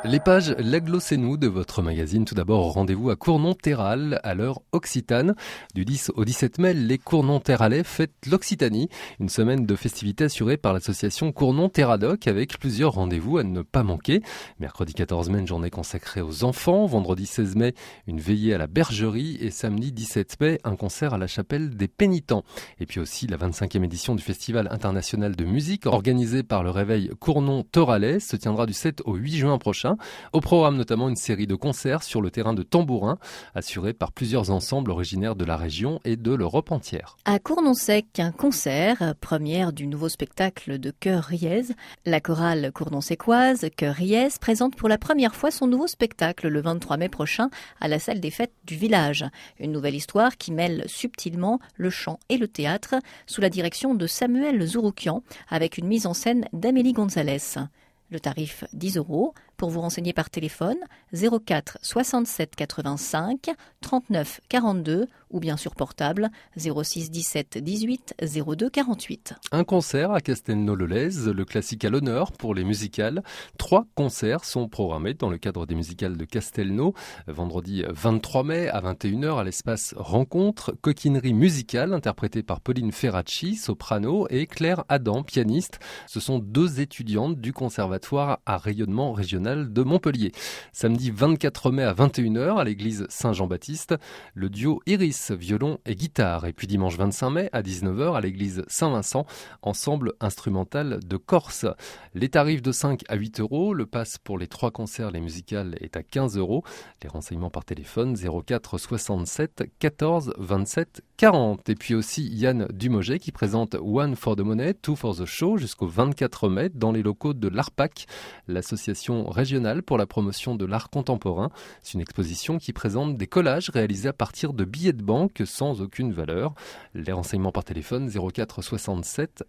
Les pages L'Aglo-c'est-nous de votre magazine. Tout d'abord, rendez-vous à Cournon-Terral, à l'heure occitane. Du 10 au 17 mai, les Cournon-Terralais fêtent l'Occitanie. Une semaine de festivités assurée par l'association Cournon-Terradoc avec plusieurs rendez-vous à ne pas manquer. Mercredi 14 mai, une journée consacrée aux enfants. Vendredi 16 mai, une veillée à la bergerie. Et samedi 17 mai, un concert à la chapelle des Pénitents. Et puis aussi la 25e édition du Festival international de musique organisé par le Réveil Cournon-Terralais se tiendra du 7 au 8 juin prochain. Au programme notamment une série de concerts sur le terrain de tambourin, assurés par plusieurs ensembles originaires de la région et de l'Europe entière. À Cournon-Sec, un concert, première du nouveau spectacle de Chœur Riez. La chorale cournon-sécoise, Chœur Riez, présente pour la première fois son nouveau spectacle le 23 mai prochain à la salle des fêtes du village. Une nouvelle histoire qui mêle subtilement le chant et le théâtre sous la direction de Samuel Zouroukian avec une mise en scène d'Amélie Gonzalez. Le tarif 10 €. Pour vous renseigner par téléphone, 04 67 85 39 42 ou bien sur portable 06 17 18 02 48. Un concert à Castelnau-le-Lez, le classique à l'honneur pour les musicales. 3 concerts sont programmés dans le cadre des musicales de Castelnau. Vendredi 23 mai à 21h à l'espace Rencontre, coquinerie musicale interprétée par Pauline Ferracci, soprano, et Claire Adam, pianiste. Ce sont 2 étudiantes du conservatoire à rayonnement régional de Montpellier. Samedi 24 mai à 21h à l'église Saint-Jean-Baptiste, le duo Iris, violon et guitare. Et puis dimanche 25 mai à 19h à l'église Saint-Vincent, ensemble instrumental de Corse. Les tarifs de 5 à 8 €. Le pass pour les 3 concerts, les musicales, est à 15 €. Les renseignements par téléphone 04 67 14 27 40. Et puis aussi Yann Dumoget qui présente One for the Money, Two for the Show jusqu'au 24 mai dans les locaux de l'ARPAC, l'association régionale pour la promotion de l'art contemporain. C'est une exposition qui présente des collages réalisés à partir de billets de banque sans aucune valeur. Les renseignements par téléphone 04 67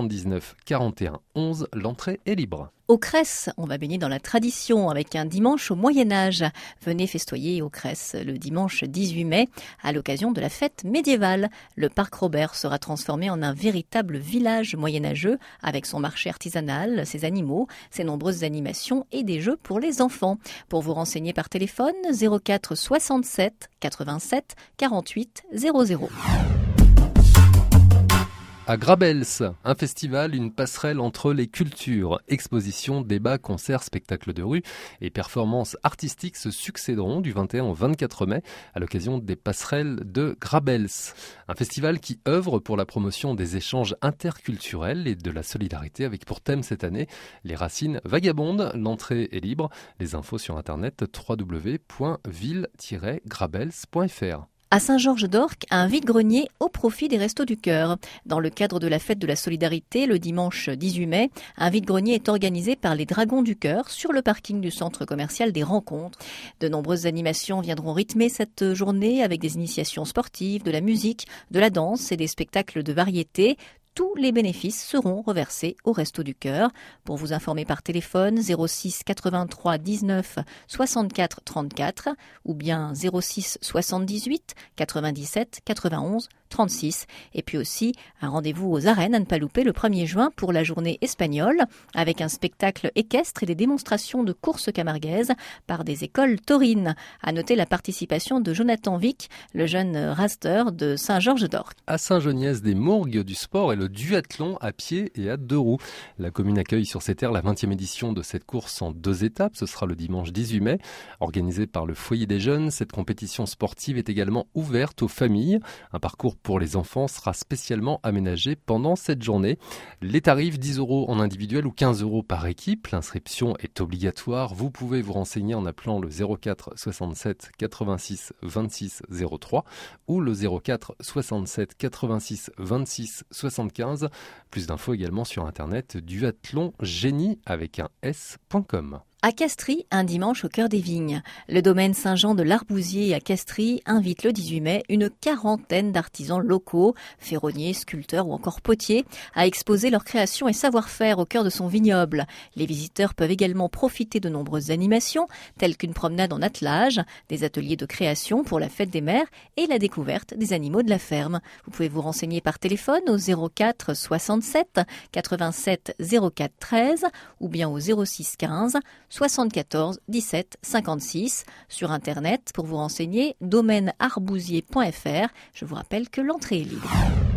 79 41 11. L'entrée est libre. Au Cress, on va baigner dans la tradition avec un dimanche au Moyen-Âge. Venez festoyer au Cress le dimanche 18 mai à l'occasion de la fête médiévale. Le parc Robert sera transformé en un véritable village moyenâgeux avec son marché artisanal, ses animaux, ses nombreuses animations et des jeux pour les enfants. Pour vous renseigner par téléphone 04 67 87 48 00. À Grabels, un festival, une passerelle entre les cultures. Expositions, débats, concerts, spectacles de rue et performances artistiques se succéderont du 21 au 24 mai à l'occasion des passerelles de Grabels. Un festival qui œuvre pour la promotion des échanges interculturels et de la solidarité avec pour thème cette année les racines vagabondes. L'entrée est libre. Les infos sur internet www.ville-grabels.fr. À Saint-Georges-d'Orc, un vide-grenier au profit des Restos du Cœur. Dans le cadre de la fête de la solidarité, le dimanche 18 mai, un vide-grenier est organisé par les Dragons du Cœur sur le parking du centre commercial des Rencontres. De nombreuses animations viendront rythmer cette journée avec des initiations sportives, de la musique, de la danse et des spectacles de variété. Tous les bénéfices seront reversés au Restos du Cœur. Pour vous informer par téléphone 06 83 19 64 34 ou bien 06 78 97 91 36. Et puis aussi un rendez-vous aux arènes à ne pas louper le 1er juin pour la journée espagnole avec un spectacle équestre et des démonstrations de courses camarguaises par des écoles taurines. À noter la participation de Jonathan Vic, le jeune raster de Saint-Georges-d'Orc. À Saint-Geniès-des-Mourgues, du sport et le duathlon à pied et à 2 roues. La commune accueille sur ses terres la 20e édition de cette course en 2 étapes. Ce sera le dimanche 18 mai. Organisée par le Foyer des Jeunes, cette compétition sportive est également ouverte aux familles. Un parcours pour les enfants sera spécialement aménagé pendant cette journée. Les tarifs 10 € en individuel ou 15 € par équipe. L'inscription est obligatoire. Vous pouvez vous renseigner en appelant le 04 67 86 26 03 ou le 04 67 86 26 75. Plus d'infos également sur internet duathlongénie avec un s.com. À Castries, un dimanche au cœur des vignes. Le domaine Saint-Jean de l'Arbousier à Castries invite le 18 mai une quarantaine d'artisans locaux, ferronniers, sculpteurs ou encore potiers, à exposer leurs créations et savoir-faire au cœur de son vignoble. Les visiteurs peuvent également profiter de nombreuses animations, telles qu'une promenade en attelage, des ateliers de création pour la fête des mères et la découverte des animaux de la ferme. Vous pouvez vous renseigner par téléphone au 04 67 87 04 13 ou bien au 06 15 74 17 56. Sur Internet, pour vous renseigner, domainearbousier.fr. Je vous rappelle que l'entrée est libre.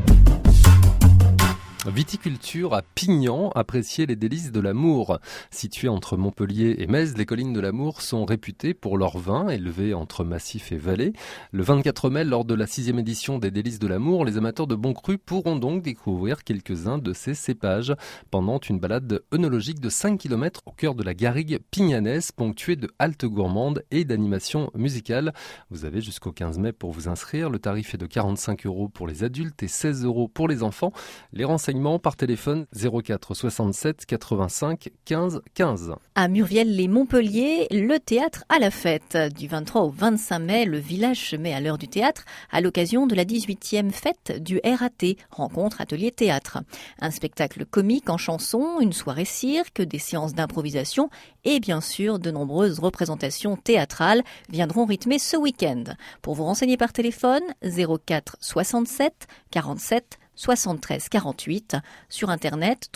Viticulture à Pignan, apprécier les délices de l'Amour. Situées entre Montpellier et Metz, les collines de l'Amour sont réputées pour leurs vins élevés entre massifs et vallées. Le 24 mai, lors de la 6e édition des délices de l'Amour, les amateurs de bons crus pourront donc découvrir quelques-uns de ces cépages pendant une balade œnologique de 5 km au cœur de la garrigue pignanaise, ponctuée de haltes gourmandes et d'animations musicales. Vous avez jusqu'au 15 mai pour vous inscrire. Le tarif est de 45 € pour les adultes et 16 € pour les enfants. Les renseignements par téléphone 04 67 85 15 15. À Murviel-les-Montpellier, le théâtre à la fête. Du 23 au 25 mai, le village se met à l'heure du théâtre à l'occasion de la 18e fête du RAT, rencontre atelier théâtre. Un spectacle comique en chansons, une soirée cirque, des séances d'improvisation et bien sûr de nombreuses représentations théâtrales viendront rythmer ce week-end. Pour vous renseigner par téléphone 04 67 47 73 48, sur internet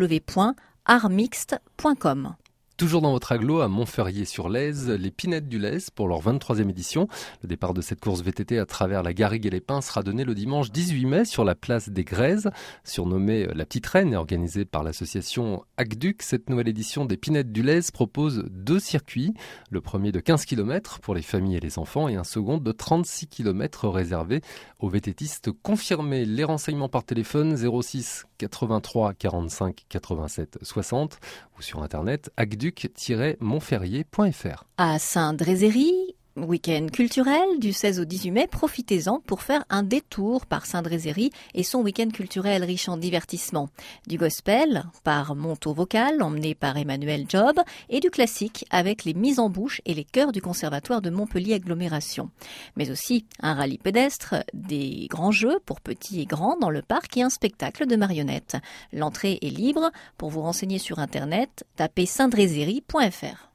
www.artmixte.com. Toujours dans votre agglo à Montferrier-sur-Lèze, les Pinettes du Lèze pour leur 23e édition. Le départ de cette course VTT à travers la garrigue et les pins sera donné le dimanche 18 mai sur la place des Grèzes. Surnommée la Petite Reine et organisée par l'association Aqueduc, cette nouvelle édition des Pinettes du Lèze propose 2 circuits. Le premier de 15 km pour les familles et les enfants et un second de 36 km réservé aux VTTistes confirmés. Les renseignements par téléphone 06 83 45 87 60 ou sur internet aqueduc-montferrier.fr. À Saint-Drézéry, week-end culturel du 16 au 18 mai, profitez-en pour faire un détour par Saint-Drézéry et son week-end culturel riche en divertissement. Du gospel par Monto Vocal emmené par Emmanuel Job et du classique avec les mises en bouche et les chœurs du Conservatoire de Montpellier Agglomération. Mais aussi un rallye pédestre, des grands jeux pour petits et grands dans le parc et un spectacle de marionnettes. L'entrée est libre. Pour vous renseigner sur internet, tapez saintdrézéry.fr.